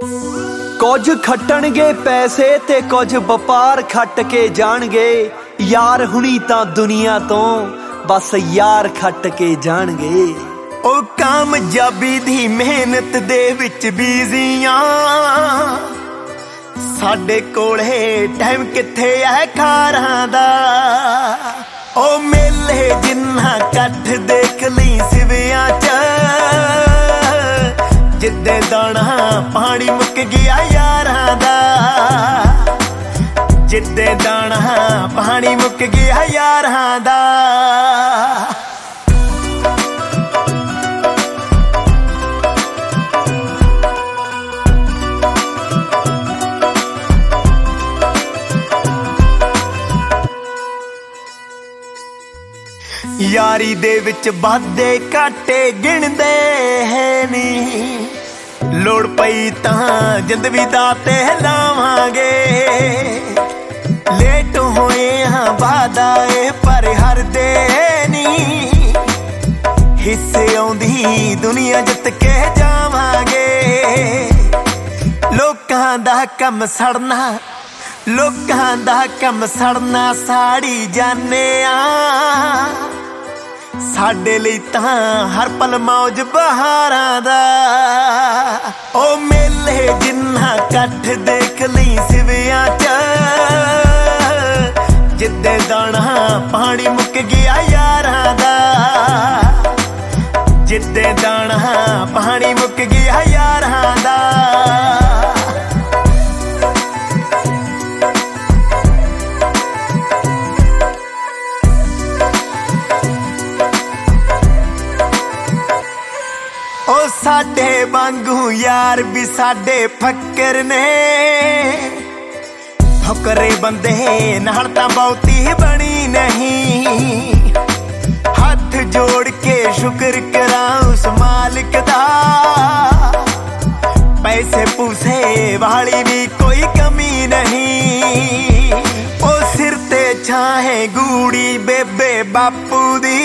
ਕੁਝ ਖੱਟਣਗੇ ਪੈਸੇ ਤੇ ਕੁਝ ਵਪਾਰ ਖੱਟ ਕੇ ਜਾਣਗੇ। ਯਾਰ ਹੁਣੀ ਤਾਂ ਦੁਨੀਆ ਤੋਂ ਬਸ ਯਾਰ ਖੱਟ ਕੇ ਜਾਣਗੇ। ਉਹ ਕਾਮਯਾਬੀ ਦੀ ਮਿਹਨਤ ਦੇ ਵਿੱਚ ਬੀਜ਼ੀਆਂ, ਸਾਡੇ ਕੋਲੇ ਟਾਈਮ ਕਿੱਥੇ ਐ ਖਾਰਾਂ ਦਾ। ਉਹ ਮੇਲੇ ਜਿੰਨਾ ਇਕੱਠ ਦੇਖ ਲਈ ਸਿਵਿਆਂ ਚ, ਜਿੱਦੇ ਦਾਣਾ ਪਾਣੀ ਮੁੱਕ ਗਿਆ ਯਾਰਾਂ ਦਾ। ਜਿੱਦੇ ਦਾਣਾ ਪਾਣੀ ਮੁੱਕ ਗਿਆ ਯਾਰਾਂ ਦਾ। ਯਾਰੀ ਦੇ ਵਿੱਚ ਵਾਧੇ ਘਾਟੇ ਗਿਣਦੇ ਹੈ ਨੀ, ਲੋੜ ਪਈ ਤਾਂ ਜਿੰਦ ਵੀ ਦਾਤੇ ਲਾਵਾਂਗੇ। ਲੇਟ ਹੋਏ ਹਾਂ ਵਾਦਾ ਏ ਪਰ ਹਰਦੇ ਨੀ, ਹਿੱਸੇ ਆਉਂਦੀ ਦੁਨੀਆ ਜਿੱਤ ਕੇ ਜਾਵਾਂਗੇ। ਲੋਕਾਂ ਦਾ ਕੰਮ ਸੜਨਾ, ਲੋਕਾਂ ਦਾ ਕੰਮ ਸੜਨਾ ਸਾੜੀ ਜਾਨੇ ਆ। ਸਾਡੇ ਲਈ ਤਾਂ ਹਰ ਪਲ ਮੌਜ ਬਹਾਰਾਂ ਦਾ। ਉਹ ਮੇਲੇ ਜਿੰਨਾ ਇਕੱਠ ਦੇਖ ਲਈ ਸਿਵਿਆਂ ਚ, ਜਿੱਦੇ ਦਾਣਾ ਪਾਣੀ ਮੁੱਕ ਗਿਆ ਯਾਰਾਂ ਦਾ। ਜਿੱਦੇ ਦਾਣਾ ਪਾਣੀ ਮੁੱਕ ਗਿਆ ਯਾਰਾਂ ਦਾ। ਉਹ ਸਾਡੇ ਵਾਂਗੂ ਯਾਰ ਵੀ ਸਾਡੇ ਫੱਕਰ ਨੇ, ਫੁਕਰੇ ਬੰਦੇ ਨਾਲ ਤਾਂ ਬਹੁਤੀ ਬਣੀ ਨਹੀਂ। ਹੱਥ ਜੋੜ ਕੇ ਸ਼ੁਕਰ ਕਰਾਂ ਉਸ ਮਾਲਕ ਦਾ, ਪੈਸੇ ਪੂਸੇ ਵਾਲੀ ਵੀ ਕੋਈ ਕਮੀ ਨਹੀਂ। ਉਹ ਸਿਰ ਤੇ ਛਾਹੇ ਗੂੜੀ ਬੇਬੇ ਬਾਪੂ ਦੀ,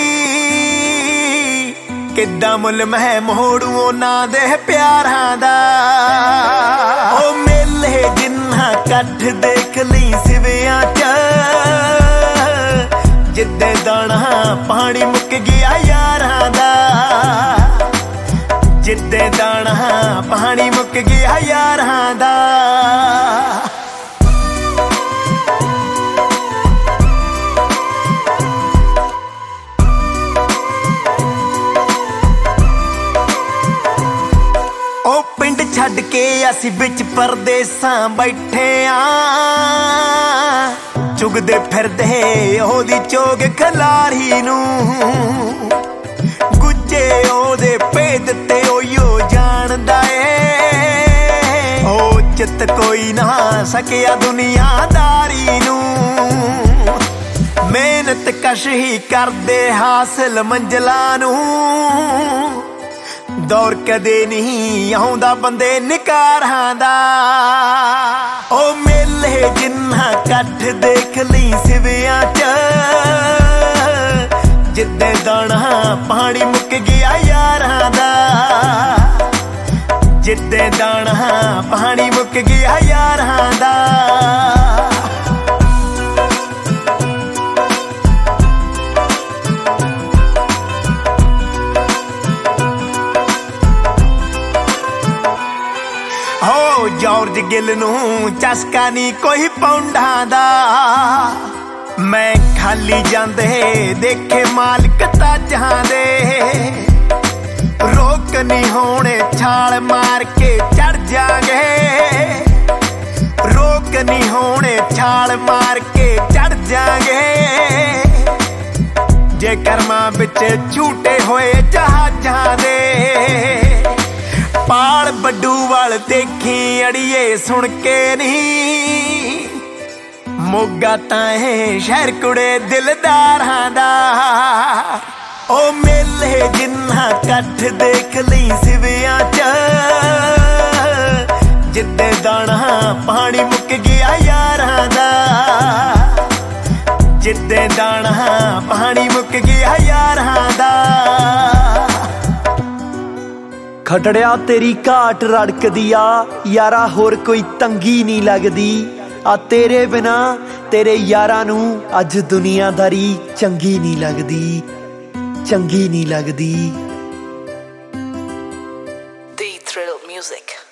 ਕਿੱਦਾਂ ਮੁੱਲ ਮੈਂ ਮੋੜੂ ਉਹਨਾਂ ਦੇ ਪਿਆਰਾਂ ਦਾ। ਉਹ ਮੇਲੇ ਜਿੰਨਾ ਇਕੱਠ ਦੇਖ ਲਈ ਸਿਵਿਆਂ ਚ, ਜਿੱਦੇ ਦਾਣਾ ਪਾਣੀ ਮੁੱਕ ਗਿਆ ਯਾਰਾਂ ਦਾ। ਜਿੱਦੇ ਦਾਣਾ ਪਾਣੀ ਮੁੱਕ ਗਿਆ ਯਾਰਾਂ ਦਾ। ਪਿੰਡ ਛੱਡ ਕੇ ਅਸੀਂ ਵਿੱਚ ਪਰਦੇਸਾਂ ਬੈਠੇ ਆ, ਚੁਗਦੇ ਫਿਰਦੇ ਉਹਦੀ ਚੋਗ ਖਲਾਰੀ ਨੂੰ। ਗੁੱਜੇ ਉਹਦੇ ਭੇਦ ਤੇ ਉਹੀਓ ਜਾਣਦਾ ਏ, ਉਹ ਚਿੱਤ ਕੋਈ ਨਾ ਸਕਿਆ ਦੁਨੀਆਦਾਰੀ ਨੂੰ। ਮਿਹਨਤ ਕਸ਼ ਹੀ ਕਰਦੇ ਹਾਸਿਲ ਮੰਜ਼ਲਾਂ ਨੂੰ, ਦੌਰ ਕਦੇ ਨਹੀਂ ਆਉਂਦਾ ਬੰਦੇ ਨਿਕਾਰਾਂ ਦਾ। ਉਹ ਮੇਲੇ ਜਿੰਨਾ ਇਕੱਠ ਦੇਖ ਲਈ ਸਿਵਿਆਂ ਚ, ਜਿੱਦੇ ਦਾਣਾ ਪਾਣੀ ਮੁੱਕ ਗਿਆ ਯਾਰਾਂ ਦਾ। ਜਿੱਦੇ ਦਾਣਾ ਪਾਣੀ ਮੁੱਕ ਗਿਆ ਯਾਰਾਂ ਦਾ। ਜਾਰਜ ਗਿੱਲ ਨੂੰ ਚਸਕਾ ਨੀ ਕੋਈ ਪੌਂਡਾਂ ਦਾ, ਮੈਂ ਖਾਲੀ ਜਾਂਦੇ ਦੇਖੇ ਮਾਲਕ ਤਾਜਾਂ ਦੇ। ਰੋਕ ਨੀ ਹੋਣੇ ਛਾਲ ਮਾਰ ਕੇ ਚੜ ਜਾਗੇ, ਰੋਕ ਨੀ ਹੋਣੇ ਛਾਲ ਮਾਰ ਕੇ ਚੜ ਜਾਗੇ। ਜੇ ਕਰਮਾਂ ਵਿੱਚ ਝੂਟੇ ਹੋਏ ਜਹਾਜ਼ਾਂ ਦੇ, ਪਾਲ ਬੱਡੂ ਵਾਲ ਦੇਖੀ ਅੜੀਏ ਸੁਣ ਕੇ ਨਹੀਂ। ਮੋਗਾ ਤਾਂ ਇਹ ਸ਼ਹਿਰ ਕੁੜੇ ਦਿਲਦਾਰਾਂ ਦਾ। ਉਹ ਮੇਲੇ ਜਿੰਨਾ ਇਕੱਠ ਦੇਖ ਲਈ ਸਿਵਿਆਂ ਚ, ਜਿੱਦੇ ਦਾਣਾ ਪਾਣੀ ਮੁੱਕ ਗਿਆ ਯਾਰਾਂ ਦਾ। ਜਿੱਦੇ ਦਾਣਾ ਪਾਣੀ ਮੁੱਕ ਗਿਆ ਯਾਰਾਂ ਦਾ। ਖਟੜਿਆ ਤੇਰੀ ਘਾਟ ਰੜਕਦੀ ਆ ਯਾਰਾ, ਹੋਰ ਕੋਈ ਤੰਗੀ ਨਹੀਂ ਲੱਗਦੀ ਆ ਤੇਰੇ ਬਿਨਾ। ਤੇਰੇ ਯਾਰਾਂ ਨੂੰ ਅੱਜ ਦੁਨੀਆਦਾਰੀ ਚੰਗੀ ਨਹੀਂ ਲੱਗਦੀ, ਚੰਗੀ ਨਹੀਂ ਲੱਗਦੀ। The Thrill Music.